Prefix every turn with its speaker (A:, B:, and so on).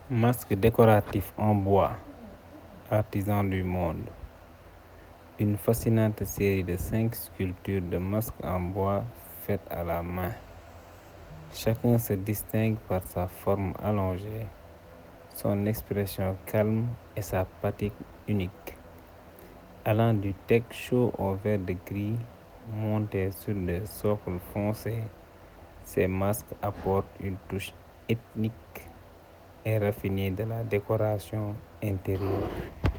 A: Masque décoratif en bois, artisan du monde. Une fascinante série de 5 sculptures de masques en bois faites à la main. Chacun se distingue par sa forme allongée, son expression calme et sa pratique unique. Allant du teck chaud au vert de gris, monté sur des socles foncés, ces masques apportent une touche ethnique et raffinée de la décoration intérieure.